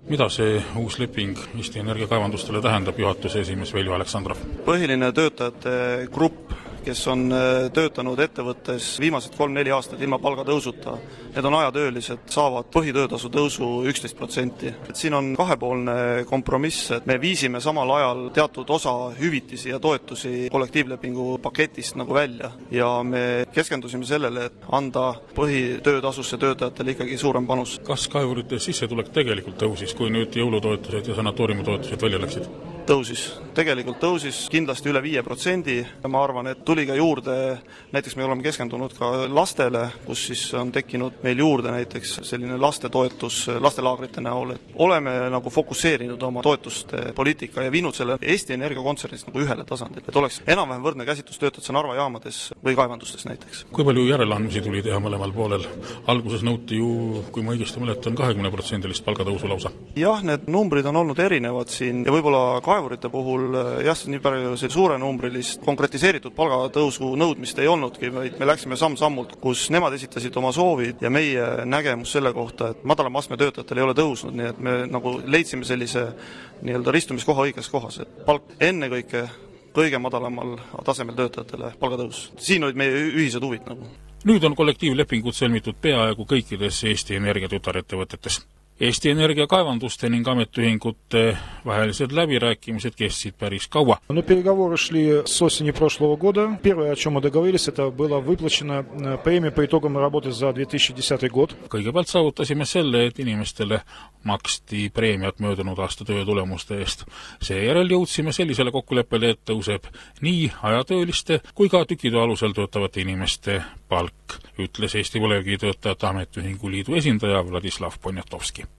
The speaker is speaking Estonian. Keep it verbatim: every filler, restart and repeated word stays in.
Mida see uus leping Eesti Energia kaevandustele tähendab, juhatuse esimees Veljo Aleksandrov? Põhiline töötajate grupp, kes on töötanud ettevõttes viimased kolm-neli aastat ilma palgatõusuta, need on ajatöölised, saavad põhitöötasu tõusu üksteist protsenti. Et siin on kahepoolne kompromiss, et me viisime samal ajal teatud osa hüvitisi ja toetusi kollektiivlepingu paketist nagu välja ja me keskendusime sellele, et anda põhitöötasusse töötajatele ikkagi suurem panus. Kas kaevurite sissetulek tegelikult tõusis, kui nüüd jõulutoetused ja sanatooriumitoetused välja läksid? Tõusis. Tegelikult tõusis kindlasti üle viie protsendi. Ma arvan, et tuli ka juurde, näiteks me oleme keskendunud ka lastele, kus siis on tekkinud meil juurde näiteks selline lastetoetus lastelaagrite näol. Et oleme nagu fokusseerinud oma toetuste poliitika ja viinud selle Eesti Energia kontsernist nagu ühele tasandil, et oleks enam-vähem võrdne käsitlus töötajatesse Narva jaamades või kaevandustes näiteks. Kui palju järeleandmisi tuli teha mõlemal poolel? Alguses nõuti ju, kui ma õigesti mäletan, kahekümne protsendilist palgatõusu lausa. Jah, need numbrid on olnud erinevad siin ja võib-olla kaevurite puhul jah, nii palju suurenumbrilist konkretiseeritud palgatõusu nõudmist ei olnudki, vaid me läksime samm-sammult, kus nemad esitasid oma soovid ja meie nägemus selle kohta, et madalama astme töötajatel ei ole tõusnud, nii et me nagu leidsime sellise nii-öelda ristumiskoha õiges kohas, et palk ennekõike kõige madalamal tasemel töötajatele palgatõus. Siin olid meie ühised huvid nagu. Nüüd on kollektiivlepingud sõlmitud peaaegu kõikides Eesti Energia tütarettevõtetes. Eesti Energia kaevanduste ning ametiühingute vahelised läbirääkimised kestsid päris kaua. Но переговоры шли с осени прошлого года. Первое, о чем мы договорились, это была выплачена премия по итогам работы за две тысячи десятый год. Kõigepealt saavutasime selle, et inimestele maksti preemiat möödunud aasta töö tulemuste eest. Seejärel jõudsime sellisele kokkuleppele, et tõuseb nii ajatööliste kui ka tükitöö alusel töötavate inimeste palk, ütles Eesti Põlevkivitöötajate ametiühingu liidu esindaja Vladislav Poniatovski.